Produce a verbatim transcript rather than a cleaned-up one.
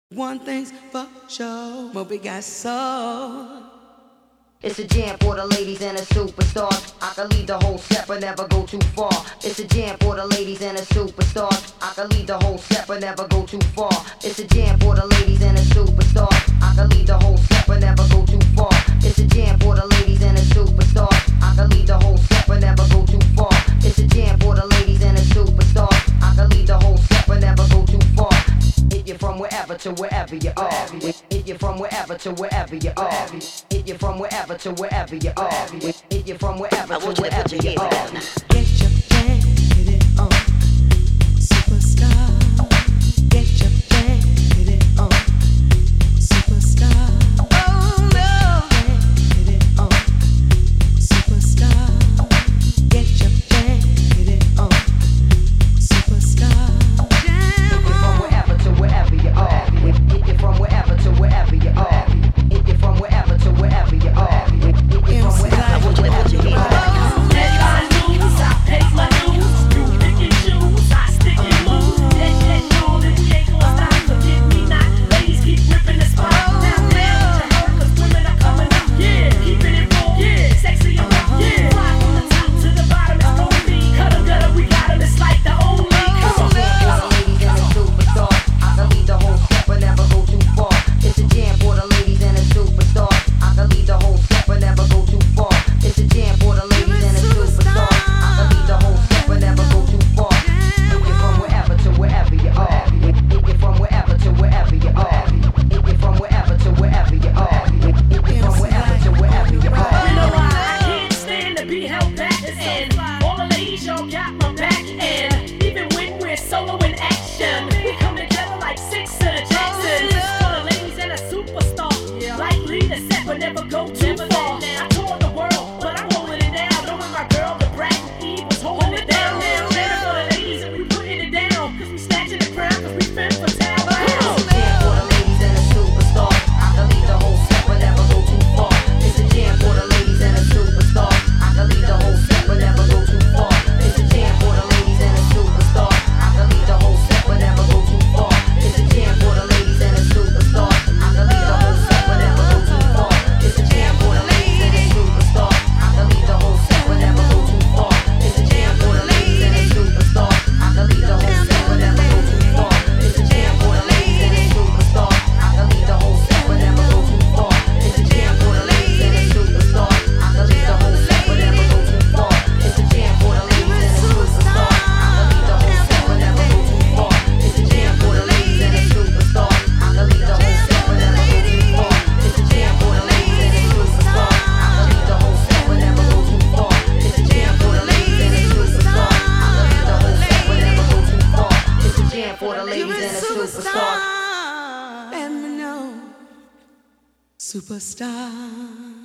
One thing's for sure, Moby got soul. It's a jam for the ladies and the superstars. I can lead the whole step but never go too far. It's a jam for the ladies and the superstars. I can lead the whole step but never go too far. It's a jam for the ladies and the superstars. I can lead the whole step but never go too far. It's a jam for the ladies and the superstars. I can lead the whole step but never go too far. It's a jam for the ladies and the superstars. I can lead the whole step but never go too far. Hit you from wherever to wherever you are. Hit you from wherever to wherever you are. Hit you from wherever to wherever you are. Hit you from wherever to wherever you are. Get your bang, get it on, superstar. Get your bang, get it on, superstar. Oh no, get it on, superstar. Get your bang, get it on, superstar. Hit you from wherever to wherever you are. Hit you from wherever to wherever you are. Hit you from wherever to wherever you are. Hit you from wherever to wherever you are. Superstar.